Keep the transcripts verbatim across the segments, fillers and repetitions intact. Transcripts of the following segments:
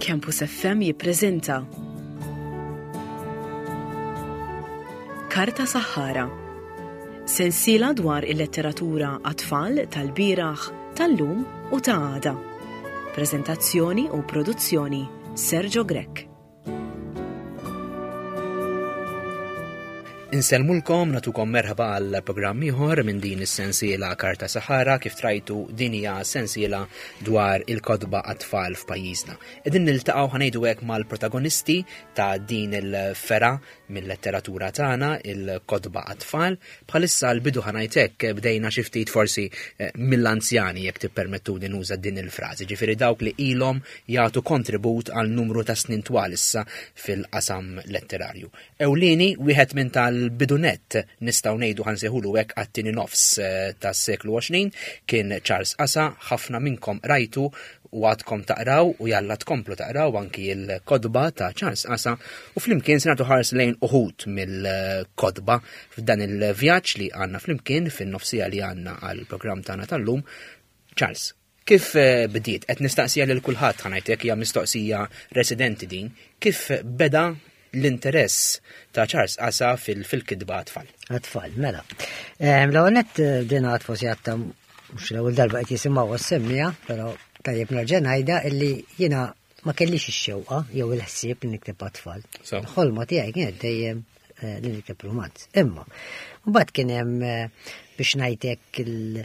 Campus F M jippreżenta Karta Sahara, sensiela dwar il-letteratura għat-tfal tal-bieraħ, tal-lum u ta' għada. Preżentazzjoni u produzzjoni Sergio Grek. Inselmulkom, natukom merħba għal programm ieħor minn din is-sensiela Karta Sahara, kif trajtu din hija sensiela dwar il-kodba għat-tfal f'pajjiżna. Qegħdin niltaqgħu ħanejdu hekk mal-protagonisti ta' din il-fera mill-letteratura tagħna, il-kodba għat-tfal. Bħalissa l-bidu ħanajt hekk bdejna xi ftit forsi mill-anzjani jekk tippermettu din uża din il-frażi. Ġifieri dawk li ilhom jagħtu kontribut għal numru ta' snin twal issa fil-qasam letterarju. Ewlieni wieħed minn tal bidunet nistaw nejdu ħansejħulu hekk għat-tieni nofs tas-seklu għoxrin kien Charles Assa. Ħafna minnkom rajtu u għadkom taqraw u jalla tkomplu taqraw anki il-kodba ta' Charles Assa u flimkien se nagħtu ħars lejn uħud mill-kodba f'dan il-vjaġġ li għandna flimkien fin-nofsija li għandna għall-programm tagħna tal-lum. Charles, kif bdiet? Qed nistaqsija lil kulħadd ħanajtek hija mistoqsija residenti din, kif beda l-interess ta' Charles Assa fil-kidba għat-tfal? Għat-tfal, mela. L-għonet din għat forsi għatta mux l-għol darba għet jisimaw għas-semmija, pero tajjeb nerġa' ngħidha illi jiena ma kellix ix-xewqa jew il-ħsieb li nikteb għat-tfal. Il-ħolma tiegħi kienet dejjem li nikteb romanz. Imma, mbagħad kien hemm biex ngħidlek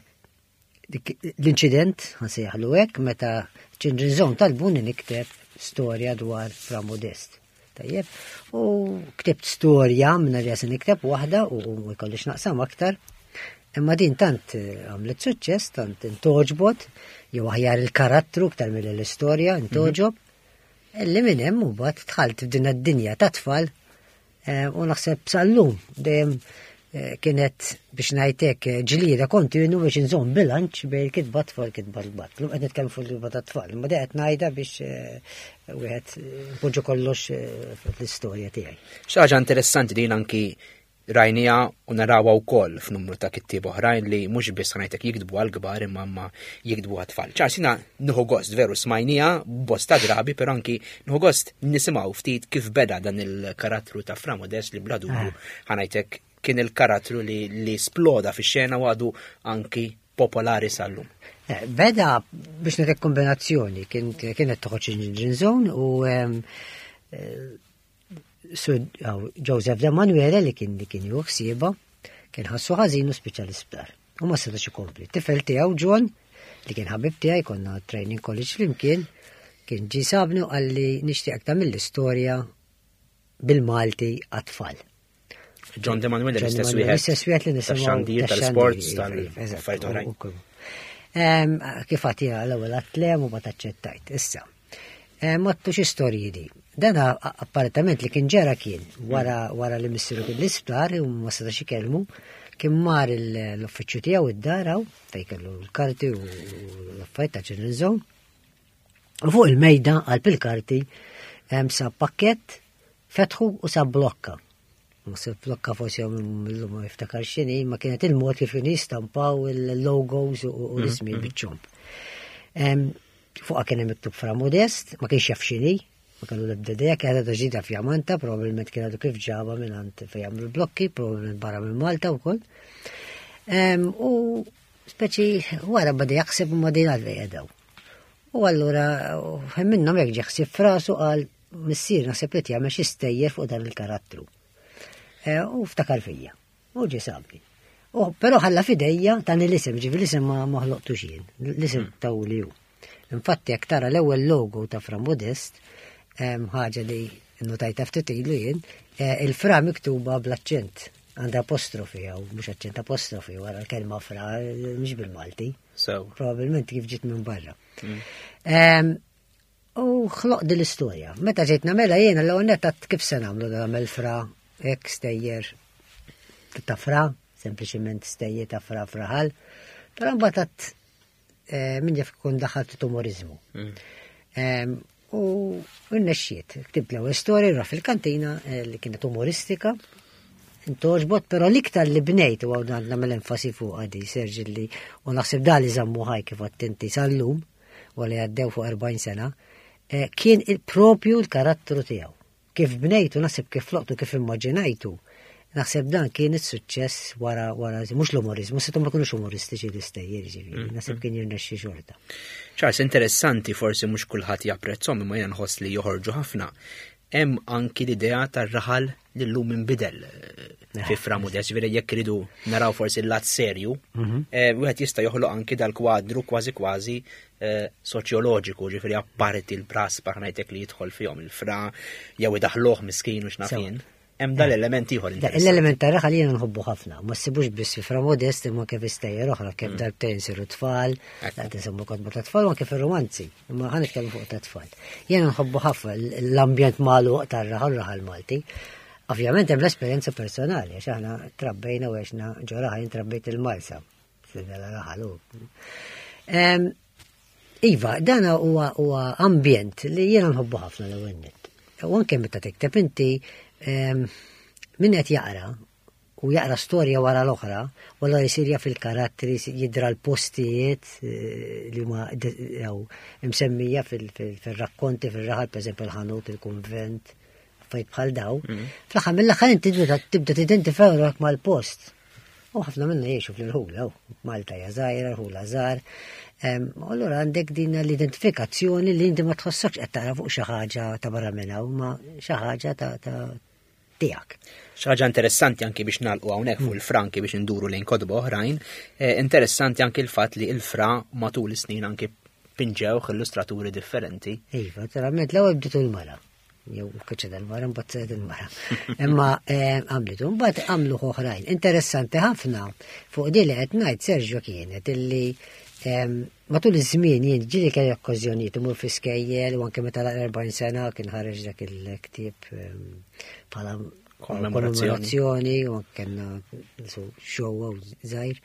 l-inċident ħansejjaħlu hekk meta Children's Zone talbuni nikteb storja dwar Fra Modest. Tajjeb, u ktibt storja minna li għasin nikteb waħda u jkollix naqsam aktar. Imma din tant għamlet suċċess, tant intoġbot, jew aħjar il-karattru ktar mill l-istorja intoġob, illi minn hemm u bat tħalt f'din id-dinja ta' tfal u naħseb sal-lum dejjem kienet biex ngħidlek ġlieda kontinu biex inżomm bilanċ bejn il-kitba tfal kitba l-bat. Lum qed nitkellmu fuq il-kitba ta' tfal, imma dejjem qed ngħidha biex wieħed poġġu kollox fl-istorja tiegħi. Xi ħaġa interessanti din anki rajnija u narawha wkoll f'numru ta' kittieb oħrajn li mhux biss ngħidlek jiktbu għal kbar imma ma jiktbu għat-tfal. ċarsina nieħu gost veru smajnija bosta drabi, però anki nieħu gost nisimgħu ftit kif beda dan il-karattru ta' Fra Modest li bla dubju ħanajtek kien il-karattru li, li sploda fi xena u għadu anki popolari sal-lum. Beda biex netek kombinazzjoni, kienet toħoċ Children's Zone u Joseph D'Emanuele li kien li kien juħ sieba, kien ħassu ħażin u spiċċa l-isptar. U ma setax ikompli. Tifel tiegħu John li kien ħabib tiegħi konna training college flimkien, kien ġi sabni u għalli nixtieq tagħmel l-istorja bil-Malti għat-tfal. John D'Emanuele l-istess wieħed li nisimgħu tax-xandir tal-sports tal-affarijiet oħrajn. Kif għatija l-ewwel għatlem u ma taċċettajt. Issa, mattu xi storji di. Dan apparentement li kien ġara kien wara li missieru kien l-isptar u ma setax ikellmu, kien mar l-uffiċċju tiegħu id-daraw fejn kellu l-karti u l-affarijiet ta' Children's Zone. U fuq il-mejda għalb il-karti hemm sa pakkett fetħu u sa blokka. Msib blokka forsi mill-lum ma jiftakar xini, ma kienet il-mod kif jistampaw il-logos u l-ismi biċċomp. Fuqa kien hemm miktub Fra Modest, ma kienx jaf xini, ma kellu l-ebda idea, kienet ġdida f'Jamanta, probabbilment kien għadu kif ġaba minn għand fejn jagħmlu l-blokki, probabbilment barra minn Malta wkoll. U speċi wara bada jaħseb u ma din għal vejedaw. U allura minnhom jekk ġeħsib f'rasu qal missier naħseb li jagħmel xi stejjer fuq dan il-karattru. U ftakar fija, u ġi sabni. Pero ħalla fidejja tan l-isem, ġifi l-isem ma maħloqtu xien, l-isem taw li ju. Infatti jek tara l-ewel logo ta' Fra Modest, ħaġa li notajta ftitilu jien, il-Fra miktuba bl-accent, għanda apostrofi, għaw mux accent apostrofi, wara l-kelma Fra, mux bil-Malti. Probabilment kif ġit minn barra. U xloq dil-istoria. Meta ġejtna mela jien, l-għonet kif se namlu namel Fra, ek stejjer ta' Fra, sempliciment stejjer ta' Fra fraħal, pero mbatat minn jaf kun daħalt tumorizmu. U n-nexxiet, ktibt l-ewwel storja ra fil-kantina li kienet umoristika, intoġbot, pero l-iktar li bnejt u għawna namel enfasi fuq għadi, Serġi li u naħseb dali zammu ħaj kif attenti sal-lum, u li għaddew fuq erbgħin sena, kien il-propju l-karattru tiegħu. Kif bnejtu, naħseb kif floqtu, kif immaġinajtu, naħseb dan kien is-suċċess wara wara mhux l-umorizmu, se ma kinux umoristiċi l-istejjer ġifieri, naħseb kien jirnexxi xorta. Charles, interessanti forsi mhux kulħadd japprezzhom imma jiena nħoss li joħorġu ħafna. Hemm anki l-idea tar-raħal li llum inbidel fi fra modest, ġifieri jekk iridu naraw forsi l-lat serju, wieħed jista' joħloq anki dal-kwadru kważi kważi soċjoloġiku, ġifieri apparti l-pras ngħidlek li jidħol fihom il-fra jew idaħluh miskien u x'nafin. Hemm dal-element ieħor interessanti. L-element tar-raħal jiena nħobbu ħafna, ma ssibux biss fi fra modest imma kif istejjer oħra kif darbtejn siru tfal, qed isemmu kotba ta' tfal u anke fir-romanzi, imma ħa nitkellmu fuq ta' tfal. Jiena nħobbu ħafna l-ambjent magħluq tar-raħal raħal Malti. Ovvjament hemm l-esperjenza personali, għax aħna trabbejna u għexna ġo raħal trabbejt il-Malsa. Raħal Iva, dan huwa ambjent li jiena nħobbu ħafna l-ewwel. U anke meta tikteb inti min qed jaqra u jaqra storja wara l-oħra, wara jsirja fil-karatteri, jidra l-postijiet li huma msemmija fil-rakkonti fil-raħal, pereżempju l-ħanut, il-kunvent, fajt bħal daw. Fl-aħħar mill-aħħar inti tibda tidentifikaw mal-post. U ħafna minna jgħixu fl-Irħula, Malta hija żgħira, Irħula żgħar. Allura għandek din l-identifikazzjoni li inti ma tħossokx qed tara fuq xi ħaġa ta' barra minn hawn, ma xi ħaġa ta' tiegħek. Xi ħaġa interessanti anke biex nagħlqu hawnhekk fuq il-franki biex induru lejn kodba oħrajn, interessanti anke l-fatt li l-fra matul is-snin anke pinġew illustraturi differenti. Iva, naturalment l-ewwel bdiet il-mara. Jew kaċċa dal-mara mbagħad sejt il-mara. Imma għamlitu mbagħad għamlu oħrajn. Interessanti ħafna fuq din li qed ngħid Sergio kienet illi matul iż-żmien jien ġieli kelli okkażjonijiet imur fi skejjel u anke meta l-erbgħin sena kien ħareġ dak il-ktieb bħala kommemorazzjoni u kellna xogħol żgħir.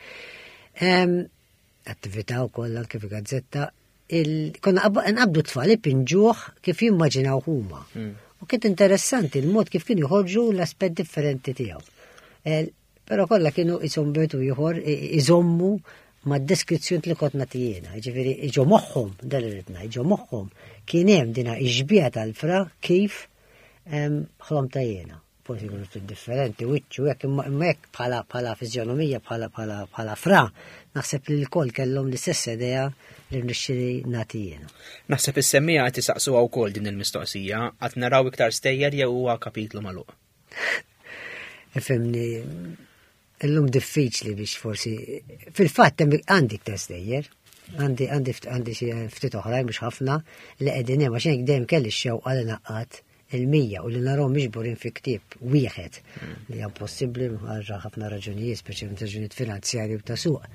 Attività wkoll anke fi gazzetta. Konna nqabdu tfal ipinġuh kif jimmaġinaw huma. U kien interessanti l-mod kif kienu joħorġu l-aspett differenti tiegħu. Però kollha kienu isom betu ieħor iżommu ma' deskrizzjoni li kont nagħtijina, ġifieri iġu moħħhom dan iridna, iġu moħħhom kien hemm dina iġbija tal-fra kif ħlom tajjena. Forsi kienu ftit differenti, wiċċu hekk imma hekk bħala bħala fiżjonomija bħala bħala bħala fra, naħseb li l-koll kellhom l-istess idea li rnexxieli nagħtijena. Naħseb is-semmija qed isaqsuha wkoll din il-mistoqsija, qed naraw iktar stejjer jew huwa kapitlu magħluq. Ifhimni illum diffiċli biex forsi fil-fatt għandi iktar stejjer, għandi għandi xi ftit oħrajn mhux ħafna li qegħdin hemm għax hekk dejjem kelli x-xewqa li naqqat il-mija u li narahom miġburin fi ktieb wieħed li hija possibbli għal ħafna raġunijiet, speċjalment raġunijiet finanzjarji u ta' suq.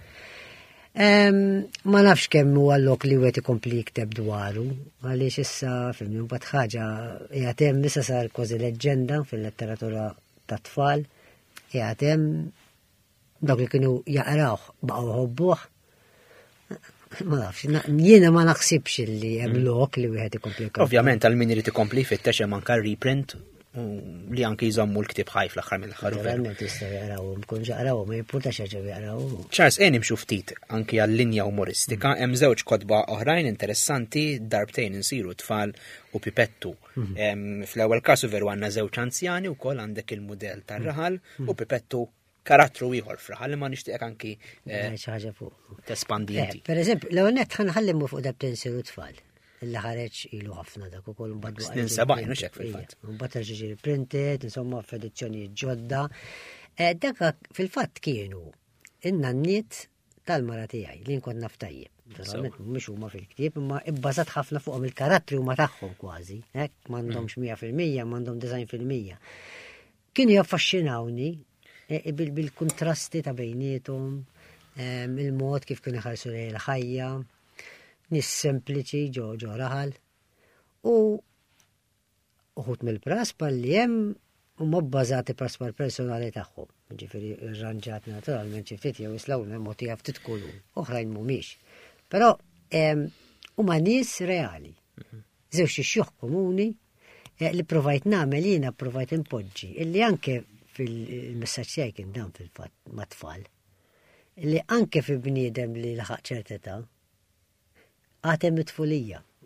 Ma nafx kemm huwa allok li wieħed ikompli jikteb dwaru, għaliex issa fil-min mbagħad ħaġa qiegħed hemm issa sar kważi leġġenda fil-letteratura tat-tfal, qiegħed hemm dawk li kienu jaqrawh baqgħu jħobbuh. Ma nafx, jiena ma naħsibx li hemm lok li wieħed ikompli. Ovvjament għal min irid ikompli fit-tex hemm anke reprint li anke jżommu l-ktieb ħaj fl-aħħar mill-aħħar. Verament jistgħu jaqrawhom, kun ġaqrawhom ma jimpurtax ħaġa jaqrawhom. Charles, ejn nimxu ftit anke għall-linja umoristika, hemm żewġ kotba oħrajn interessanti darbtejn insiru tfal u Pipettu. Fl-ewwel każ veru għandna żewġ anzjani wkoll għandek il-mudell tar-raħal u Pipettu karattru ieħor fraħal li ma nixtieq anki ħaġa fuq. Tespandi inti. Pereżempju, l-ewwel nett ħanħallimhu fuq darbtejn insiru tfal. Illi ħareġ ilu ħafna dak ukoll mbagħad. Snin sebgħin hekk fil-fatt. Mbagħad ġiġi printed, insomma f'edizzjonijiet ġodda. Dak fil-fatt kienu in-nanniet tal-mara tiegħi li nkun naf tajjeb. Naturalment mhux huma fil-ktieb imma ibbażat ħafna fuqhom il-karattri huma tagħhom kważi. Hekk m'għandhomx mija fil-mija, m'għandhom design fil-mija. Kienu jaffaxxinawni bil-kontrasti ta' bejnietom, il-mod kif kienu ħarsu lejn il-ħajja, nis sempliċi ġo ġo raħal u uħut mill-praspa li hemm huma bbażati praspa personali tagħhom. Ġifieri rranġati naturalment xi ftit jew islawna mogħtija ftit kulur, oħrajn mhumiex. Però huma nies reali. Żewġ xjuħ komuni li provajt nagħmel jiena provajt impoġġi illi anke fil-messaġġ tiegħi kien dan fil-fatt ma' tfal li anke fi bniedem li laħaq ċerteta għatem it-tfulija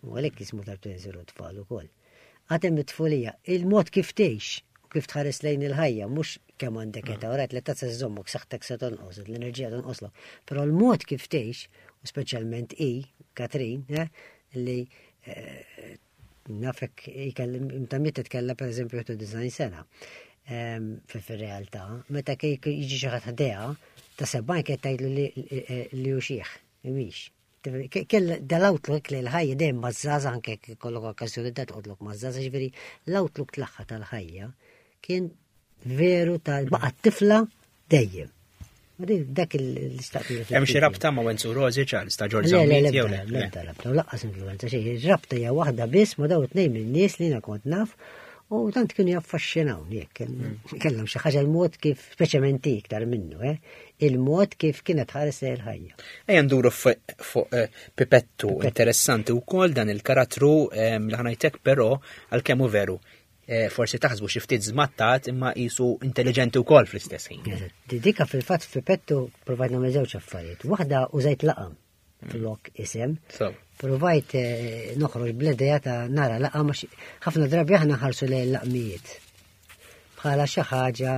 u għalhekk jismu tal-pensiru tfal ukoll. Għatem it-tfulija, il-mod kif tgħix u kif tħares lejn il-ħajja, mhux kemm għandek età orajt li tazza żommok saħtek se tonqos, l-enerġija tonqoslok. Però l-mod kif tgħix, u speċjalment i, Katrin, li nafek ikellim, imtamiet titkella per eżempju tu design sena. Fil-realtà, meta jiġi xi ħadd ħdejha, ta' sebbajn qed tgħidlu li hu xieħ, mhix. Kell dal-outlook li l-ħajja dejjem mażżaża anke kollok okkażjoni ta' tqodlok mażżaża, ġifieri l-outlook tagħha tal-ħajja kien veru tal-baqa' tifla dejjem. Dak il-istaqbil. Hemm xi rabta ma' Wenzu Rosi Charles ta' George Zamit jew le? Le, rabta, u laqqas influenza xejn. Rabta hija waħda biss ma' daw tnejn min-nies li jiena kont naf u tant kienu jaffaxxinawni jekk. Kellhom xi ħaġa l-mod kif speċjalment iktar minnu, eh? Il-mod kif kienet ħares il-ħajja. Ejja nduru fuq Pipettu, interessanti wkoll dan il-karattru li ħanajtek però għalkemm hu veru. Forsi taħsbu xi ftit żmattat imma qisu intelligenti wkoll fl-istess ħin. Dika fil-fatt Pipettu provajt nagħmel żewġ affarijiet. Waħda użajt laqam flok isem. Provajt noħroġ bl-idea ta' nara laqam ħafna drabi aħna ħarsu lejn laqmijiet. Bħala xi ħaġa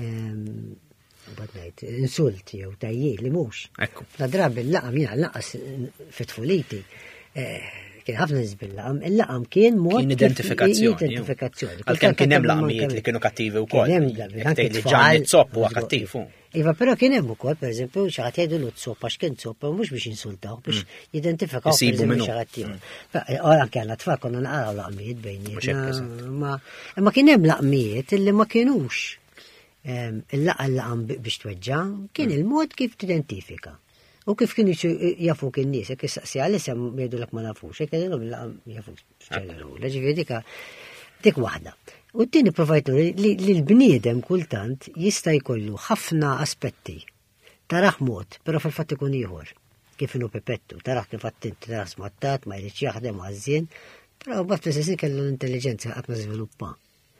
badnajt, insulti jew tajjir li mhux. La drabi l-laqam jiena laqas fit-tfuliti. Kien ħafna żbil laqam, il-laqam kien mod kien identifikazzjoni. Identifikazzjoni. Għalkemm kien hemm laqmijiet li kienu kattivi wkoll. Li ġan it-sopp huwa kattiv. Iva, però kien hemm ukoll, pereżempju, xi ħadd jgħidu lu t-sopp għax kien sopp mhux biex insultaw, biex jidentifikaw pereżempju xi ħadd ieħor. Ora anke għandna tfal konna naqraw laqmijiet bejnietna. Imma kien hemm laqmijiet illi ma kienux il-laqa l-laqam biex tweġġa, kien il-mod kif tidentifika. U kif kienu jafu kien nies, jekk issaqsi għal-isem jgħidu lek ma nafux, jekk jgħidu l-laqam jafu xċellu. Ġifieri dik waħda. U t-tieni provajtu li l-bniedem kultant jista' jkollu ħafna aspetti. Taraħ mod, però fil-fatt ikun ieħor. Kif inhu Pipettu, taraħ kif attinti, taraħ smattat, ma jridx jaħdem għażjien, però mbagħad fl-istess kellu l-intelligenza qatt ma żviluppa.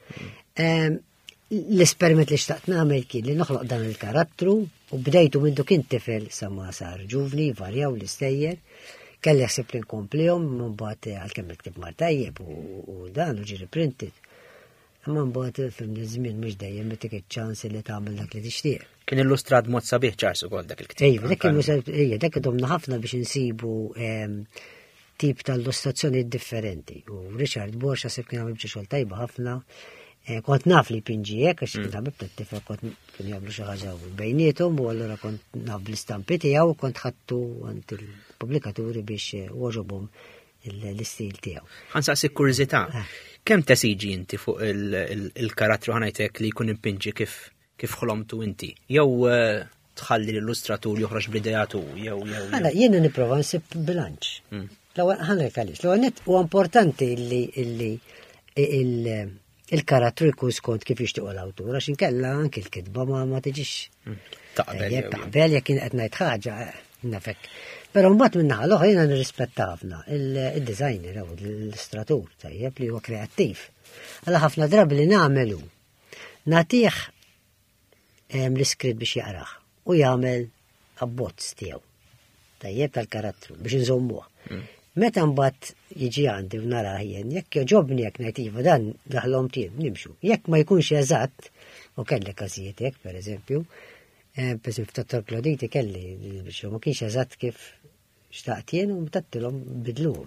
L-esperiment li xtaqt nagħmel kien li noħloq dan il-karattru u bdejtu minn kien tifel sama sar ġuvni, varjaw l-istejjer, kelli jaħseb li nkomplihom, mbagħad għalkemm iktib mar tajjeb u dan u ġi reprinted. Imma mbagħad fil-żmien mhux dejjem bitik iċ-ċans li tagħmel dak li tixtieq. Kien illustrat mod sabiħ Charles ukoll dak il-ktieb. Ejja, dak kien dak domna ħafna biex insibu tip ta' illustrazzjoni differenti. U Richard Borch għasib kien għamil xogħol tajba ħafna. Kont naf li pinġijek, għax kien għabib t-tifel kont kien jgħamlu xaħġa bejnietom, u għallura kont naf bl-istampi tijaw, kont ħattu għant il-publikaturi biex uħġobum l-istil tijaw. Għansaqsik kurzita, kem tesiġi inti fuq il-karattru ħanajtek li jkun impinġi kif xolomtu inti? Jew tħalli l-illustratur joħroġ b'idejatu, jew jew. Għala, jiena niprofa nsib bilanċ. Ħana għalis, l-għanet u importanti li il-karattru jkun skont kif jixtiequ l-awtur, għax inkella anke l-kitba ma ma tiġix. Taqbel. Taqbel jekk kien qed ngħid ħaġa nafek. Però mbagħad minn naħa l-oħra jiena nirrispetta ħafna il-designer jew l-illustratur tajjeb li huwa kreattiv. Alla ħafna drabi li nagħmelu nagħtih l-iskritt biex jaqrah u jagħmel abbozz tiegħu. Tajjeb tal-karattru biex inżommuha. Meta mbagħad jiġi għandi u nara jien, jekk joġobni jekk ngħid iva dan daħlhom tiem nimxu. Jekk ma jkunx eżatt, u kelli każijiet hekk pereżempju, pereżempju f'Dottor Kloditi kelli biex ma kienx eżatt kif xtaqt jien u mtattilhom bidluhom.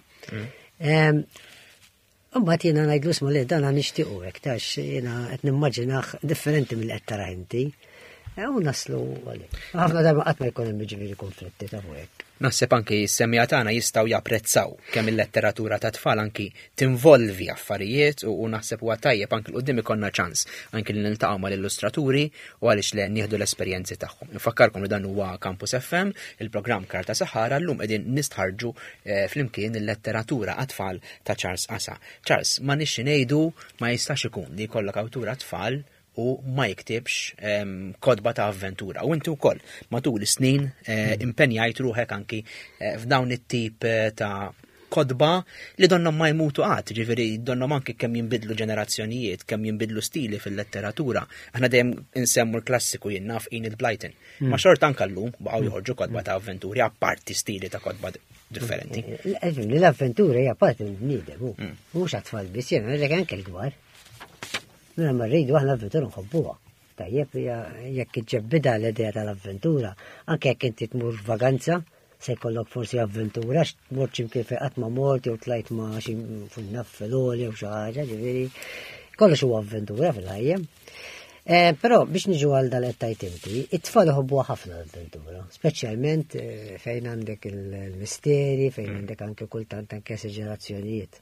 Mbagħad jiena ngħidlu sma' li dan nixtiequ hekk tax jiena qed nimmaġinah differenti mill-qed tara inti. U naslu għalli. Ħafna darba qatt ma jkun hemm jiġifieri konflitti ta' hekk. Naħseb anki s-semmija tagħna jistgħu japprezzaw kemm il-letteratura ta' tfal anki tinvolvi affarijiet u naħseb huwa tajjeb anki l-qudiem ikollna ċans anki li niltaqgħu mal-illustraturi u għaliex le nieħdu l-esperjenzi tagħhom. Infakkarkom li dan huwa Campus F M, il-programm Karta Sahara, llum qegħdin nistħarġu flimkien il-letteratura għat-tfal ta' Charles Asa. Charles, ma nixxi ngħidu ma jistax ikun li jkollok awtura tfal u ma jiktibx kodba ta' avventura. U inti wkoll matul is-snin impenjajt ruħek anki f'dawn it-tip ta' kodba li donnom ma jmutu għat, ġifieri donnom anki kemm jinbidlu ġenerazzjonijiet, kemm jinbidlu stili fil-letteratura. Aħna dejjem insemmu l-klassiku jinnaf Enid Blyton. Ma xort anke llum baqgħu joħorġu kodba ta' avventuri apparti stili ta' kodba differenti. L-avventura hija parti mill-bniedem, mhux għat-tfal biss, jena rek anke l-kbar. Mela ma rridu aħna l-avventura nħobbuha. Tajjeb jekk iġġebbida l-idea tal-avventura, anke jekk inti tmur vaganza, se jkollok forsi avventura, x'tmur ċimkien fejn qatt ma mort jew tlajt ma' xi funnaf fil-għolja jew xi ħaġa, ġifieri kollox huwa avventura fil-ħajja. Però biex niġu għal dal-ettajt inti, it-tfal iħobbuha ħafna l-avventura, speċjalment fejn għandek il-misteri, fejn għandek anke kultant anke esaġerazzjonijiet.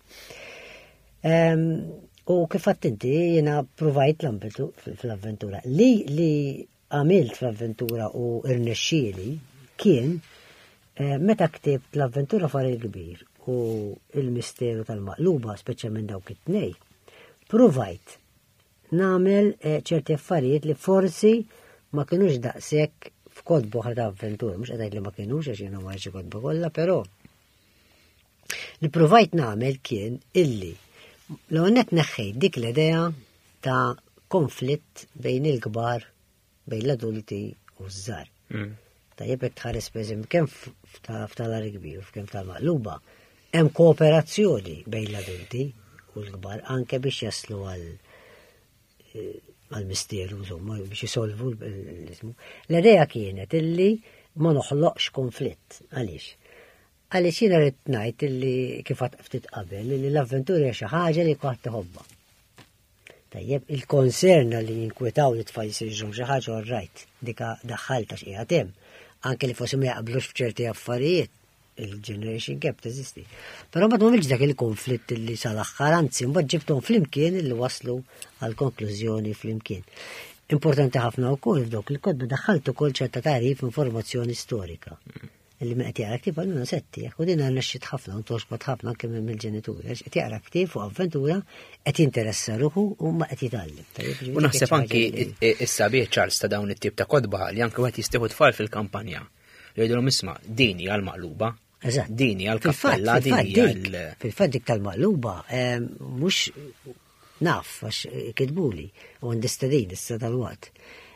U kif għadt inti jiena provajt l-ambitu fl-avventura. Li li għamilt fl-avventura u irnexxieli kien meta ktibt l-avventura fari kbir u il-misteru tal-maqluba, speċjalment dawk it-tnej, provajt namel ċerti affarijiet li forsi ma kienux daqshekk f'kodba oħra ta' avventura, mhux qed li ma kienux għax jiena ma rridx kodba kollha, però li provajt namel kien illi l-għonet neħħejt dik l-idea ta' konflitt bejn il-kbar, bejn l-adulti u żżar. Ta' jibek tħares peżem kemm f'tal-ar kbir u f'kemm tal-maqluba, hemm kooperazzjoni bejn l-adulti u l-kbar anke biex jaslu għal għal-misteru, biex jisolvu l-ismu. L-idea kienet illi ma noħloqx konflitt. Għaliex? Għaliex jiena rrid ngħid illi kif ftit qabel li l-avventura hija xi ħaġa li kwaħt tħobbha. Tajjeb, il-konserna li jinkwetaw li tfal jisirġhom xi ħaġa orrajt, dika daħħalta x'qiegħed hemm, anke li forsi ma jaqblux f'ċerti affarijiet, il-generation gap teżisti. Però ma tagħmilx dak il-konflitt li sal-aħħar, anzi mbagħad ġibthom flimkien illi waslu għal konklużjoni flimkien. Importanti ħafna wkoll f'dawk il-kodba daħħalt ukoll ċerta tarif informazzjoni storika. Illi ma qed jara ktieb għalluna setti, u din għannexxit ħafna u toxbot ħafna anke mill-ġenituri. Għax qed jara ktieb fuq avventura qed jinteressa ruħu u ma qed jitgħallem. U naħseb anki is-sabiħ Charles ta' dawn it-tip ta' kodba li anke wieħed jistieħu tfal fil-kampanja. Jgħidulhom isma' dini għall-maqluba. Eżatt. Dini għall-kappella, dini għall. Fil-fatt dik tal-maqluba mhux naf għax kitbuli u ndistedin issa tal-waqt.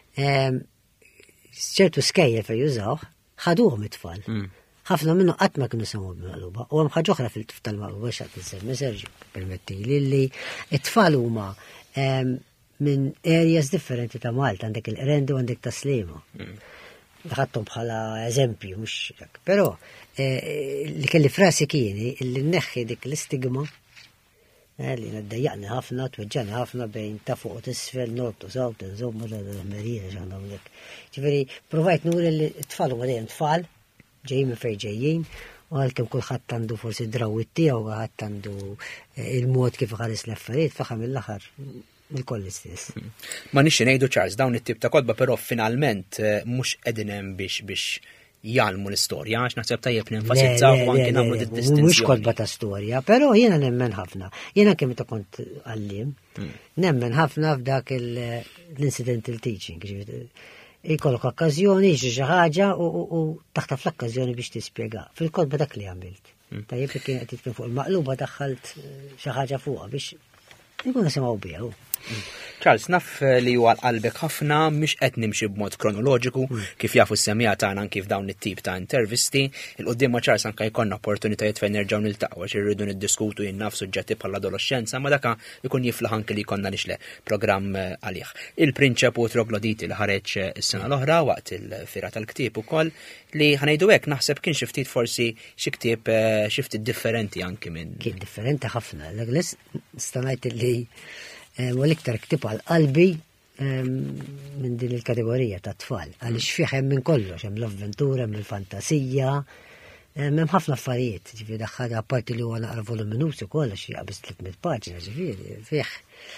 ċertu skejjel fejn jużawh ħaduhom it-tfal. Ħafna minnu qatt ma kienu semmu bil-maqluba u hemm ħaġa oħra fil-tif tal-maqluba x'qed insemmi Serġu permettili li t-tfal huma minn areas differenti ta' Malta, għandek il-Qrendi u għandek ta' Sliema. Daħattom bħala eżempju, mux dak. Pero, li kelli frasi kieni, li neħħi dik l-istigma, li naddajjaqni ħafna, tweġġani ħafna bejn ta' fuq u tisfel, nord u sawt, nżommu l-merina ġanna u dik. Ġifiri, provajt nuri li t-tfal u għadajem tfal, ġejjin minn fej ġejjin, u għal-kem kullħat għandu forsi drawit tiegħu, għat għandu il-mod kif ħares l-affarijiet, faħam il-laħar. Il-koll istess. Ma nixxi ngħidu Charles dawn it-tip ta' kodba però finalment mhux qegħdin hemm biex biex jgħalmu l-istorja għax naħseb tajjeb nenfasizzaw anke nagħmlu distinzjoni. Mhux kodba ta' storja, però jiena nemmen ħafna. Jiena kemm meta kont għallim, nemmen ħafna f'dak l-incidental teaching. Ikollok okkażjoni jiġi xi ħaġa u taħta fl-okkażjoni biex tispjega. Fil-kodba dak li għamilt. Tajjeb kien qed jitkellem fuq il-maqluba daħħalt xi ħaġa fuqha biex nkun nisimgħu biha. Charles, naf li huwa qalbek ħafna mhux qed nimxi b'mod kronoloġiku kif jafu s-semija tagħna anke f'dawn it-tip ta' intervisti. Il-qudiem ma' Charles anke jkollna opportunitajiet fejn nerġgħu niltaqgħu għax irridu niddiskutu jien naf suġġetti bħall adolescenza ma daka ikun jiflaħ anke li jkollna nixle programm għalih. Il-Prinċep u Trogloditi li ħareġ is-sena l-oħra waqt il-Fira tal-Ktieb ukoll li ħanejdu hekk naħseb kien xi ftit forsi xi ktieb xi ftit differenti anke minn. Kien differenti ħafna. L-għles stanajt li u l-iktar ktib għal-qalbi minn din il-kategorija ta' tfal. Għalix fih hemm minn kollox, hemm l-avventura, hemm il-fantasija, hemm ħafna affarijiet, ġifieri daħħal apparti li huwa naqra voluminus ukoll għax jaqbis tliet paġna ġifieri fih.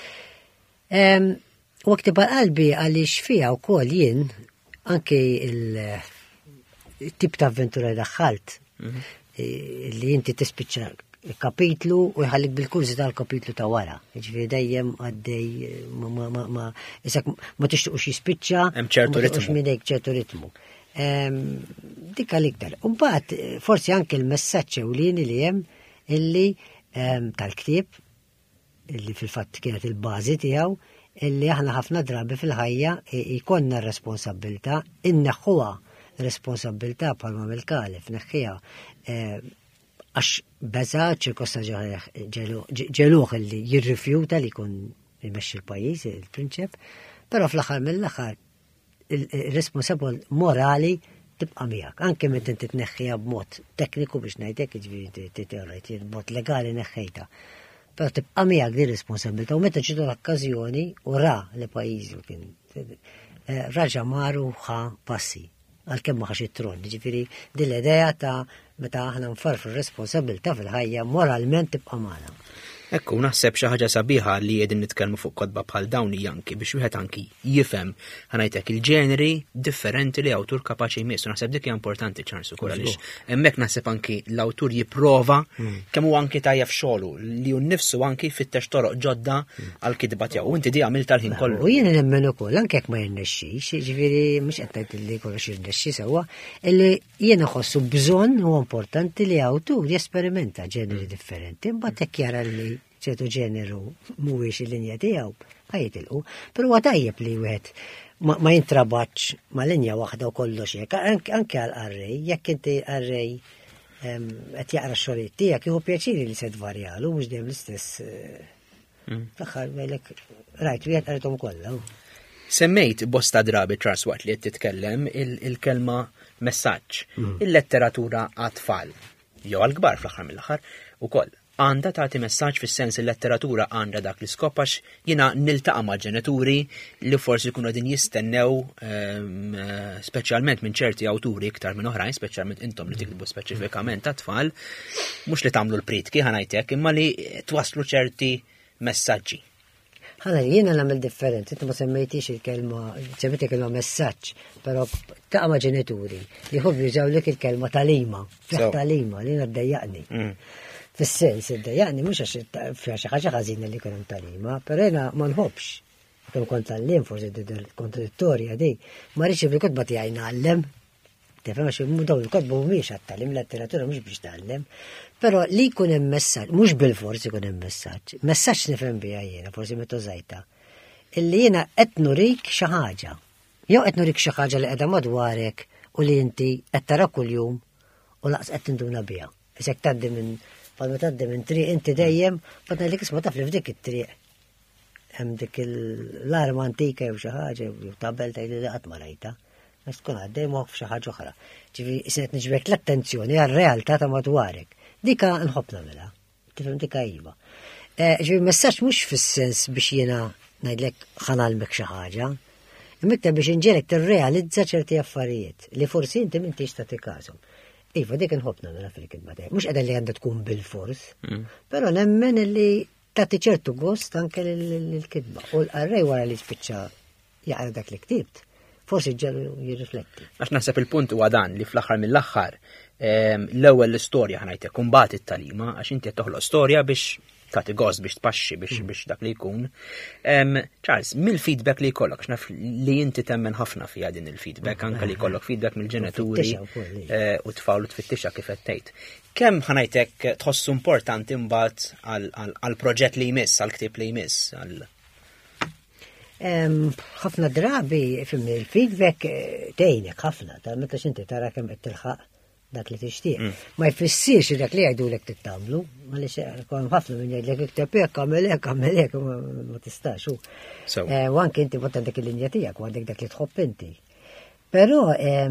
U ktib għal-qalbi għaliex fiha wkoll jien anke il-tip ta' avventura daħħalt li inti tispiċċa kapitlu u jħallik bil-kursi tal-kapitlu ta' wara. Ġifieri dejjem għaddej ma tixtuqx jispiċċa, ma tixtuqx minnejk ċertu ritmu. Dik għal-iktar. U mbagħad forsi anke l-messaġġ ewlieni li hemm illi tal-ktieb illi fil-fatt kienet il-bażi tiegħu illi aħna ħafna drabi fil-ħajja jkollna r-responsabbiltà inneħħuha responsabbiltà bħalma mill-kalef neħħiha għax beza ċirkosta ġeluħ li jirrifjuta li kun jmexxi l-pajjiż, il-prinċep, però fl-aħħar mill-aħħar il-responsabbol morali tibqa' miegħek. Anke meta inti tneħħiha b'mod tekniku biex ngħidlek, jiġifieri titeorajt b'mod legali neħħejta. Però tibqa' miegħek din responsabilità u meta ġitu l-okkażjoni u ra li pajjiżu kien raġa maru ħa passi għalkemm ma ħax it-tron. Jiġifieri din l-idea ta' meta aħna nfarfru r-responsabilità fil-ħajja moralment tibqa' magħna. Ekku, naħseb xi ħaġa sabiħa li qegħdin nitkellmu fuq kodba bħal dawn janki biex wieħed anki jifhem ħanajtek il-ġeneri differenti li awtur kapaċi jmiss. Naħseb dik hija importanti ċans ukoll għaliex hemmhekk naħseb anki l-awtur jipprova kemm huwa anki tajjeb xogħlu li hu nnifsu anki jfittex toroq ġodda għal kitba tiegħu. U inti di għamilta l-ħin kollu. U jien nemmen ukoll anke jekk ma jinnexxix, jiġifieri mhux qed tgħid li kollox jirnexxi sewwa, illi jien iħossu bżonn huwa importanti li awtur jesperimenta ġeneri differenti, imbagħad hekk jara li ċertu ġeneru mhuwiex il-linja tiegħu ħajtilqu, però huwa tajjeb li wieħed ma jintrabaċ ma' linja waħda u kollox hekk. Anke għall-qarrej, jekk inti qarrej qed jaqra x-xogħlijiet tiegħek jieħu pjaċiri li se tvarjalu mhux dejjem l-istess. Fl-aħħar għalek rajt wieħed qarithom kollha. Semmejt bosta drabi Charles waqt li qed titkellem il-kelma messaġġ. Il-letteratura għat-tfal jew għall-kbar fl-aħħar mill-aħħar ukoll għanda tagħti messaġġ fis-sens il-letteratura għandha dak li skopax jiena niltaqa' ma' ġenituri li forsi jkunu din jistennew speċjalment minn ċerti awturi iktar minn oħrajn, speċjalment intom li tikbu speċifikament ta' tfal, mhux li tagħmlu l-pritki ħanajtek imma li twaslu ċerti messaġġi. Ħana jiena nagħmel differenti, inti ma semmejtix il-kelma, semmejt il-kelma messaġġ, però taqa' ma' ġenituri li jħobbu jużawlek il-kelma talima, talima li naddejjaqni. Fis-sens id-dejjaqni mhux għax xi ħaġa ħażina li kien hemm talima, però jiena ma nħobbx. Kemm kont tal-lim forsi kontradittorja di, ma rridx il-kotba tiegħi nagħllem. Tifhem għax dawn il-kotba mhumiex għat-tagħlim, letteratura mhux biex tagħllem. Però li jkun hemm messaġġ, mhux bil-forsi jkun hemm messaġġ. Messaġġ nifhem biha jiena, forsi meta żajta. Illi jiena qed nurik xi ħaġa. Jew qed nurik xi ħaġa li qiegħda madwarek u li inti qed tara kuljum u laqs qed tinduna biha. Isek tgħaddi minn Palma taddi minn triq inti dejjem, badna li kisma taf li f'dik it-triq. Hemm dik l-arma antika jew xi ħaġa jew tabel tgħid li qatt ma rajta. Mas tkun għaddej moħħ f'xi ħaġa oħra. Ġifieri isnet niġbek l-attenzjoni għar-realtà ta' madwarek. Dika nħobb nagħmilha. Tifhem dika iva. Ġifieri messaġġ mhux fis-sens biex jiena ngħidlek ħanalmek xi ħaġa. Imma biex inġielek tirrealizza ċerti affarijiet li forsi inti m'intix tagħti każhom. Iva, dik nħobna nara fil-kidba tiegħek. Mhux qiegħda li għandha tkun bil-fors, però nemmen li tagħti ċertu gost anke lill-kidba. U l-qarrej wara li spiċċa jaqra dak li ktibt, forsi ġelu jirrifletti. Għax naħseb il-punt huwa dan li fl-aħħar mill-aħħar l-ewwel l-istorja ħanajtek imbagħad it-talima għax inti qed toħloq storja biex tagħti gost biex tpaxxi biex biex dak li jkun. Charles, mill-feedback li jkollok x'naf li inti temmen ħafna fiha din il-feedback anke li jkollok feedback mill-ġenituri u tfal u tfittixha kif qed tgħid. Kemm ħanajtek tħossu importanti mbagħad għall-proġett li jmiss, għall-ktieb li jmiss, għal ħafna drabi fimni il-feedback tgħinek ħafna ta' meta x'inti tara kemm qed tilħaq dak li tixtieq. Ma jfissirx dak li jgħidulek tittamlu, għaliex kon ħafna minn jgħidlek ikteb hekk għamel hekk għamel hekk ma tistax. U anke inti bot għandek il-linja tiegħek u għandek dak li tħobb inti. Però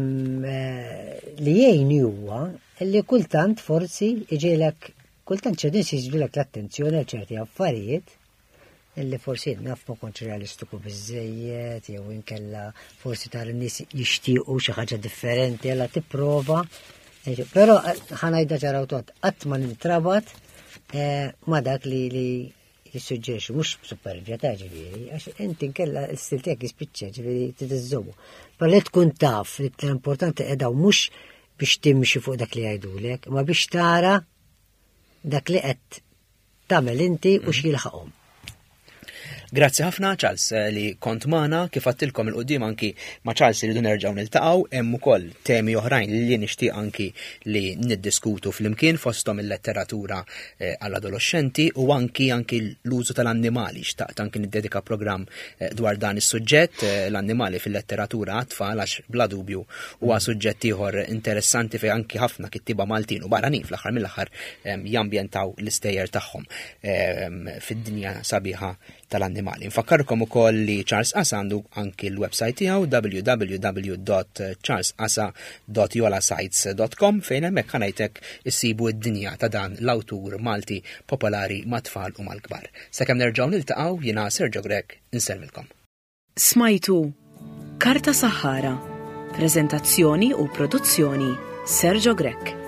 li jgħinni huwa li kultant forsi iġielek kultant ċerdin jiġbulek l-attenzjoni għal ċerti affarijiet illi forsi naf ma kontx realistiku biżejjed jew inkella forsi tar nies jixtiequ xi ħaġa differenti alla tipprova. Però ħanajda ġaraw tot qatt ma nintrabat ma dak li li jissuġġerixxu mhux supervjetà ġifieri għax inti nkella l-istil tiegħek jispiċċa ġifieri titiżżommu. Però li tkun taf li l-importanti qiegħda mhux biex timxi fuq dak li jgħidulek, ma biex tara dak li qed tagħmel inti u x'jilħaqhom. Grazzi ħafna Charles li kont magħna kif għattilkom il-qudiem anki ma' Charles li nerġgħu niltaqgħu hemm ukoll temi oħrajn li nixtieq anki li niddiskutu flimkien fosthom il-letteratura għall-adolescenti u anki anki l-użu tal-annimali. Xtaqt anki niddedika programm dwar dan is-suġġett l-annimali fil-letteratura għat-tfal għax bla dubju huwa suġġett ieħor interessanti fejn anki ħafna kittiba Maltin u barranin fl-aħħar mill-aħħar jambjentaw l-istejjer tagħhom fid-dinja sabiħa tal-annimali. Nfakkarkom ukoll li Charles Asa għandu anki l-website tiegħu w w w dot charles asa dot yola sites dot com fejn hemmhekk ħanajtek issibu d-dinja ta' dan l-awtur Malti popolari mat-tfal u mal-kbar. Sakemm nerġgħu niltaqgħu jiena Sergio Grek insellmilkom. Smajtu Karta Sahara. Preżentazzjoni u produzzjoni Sergio Grek.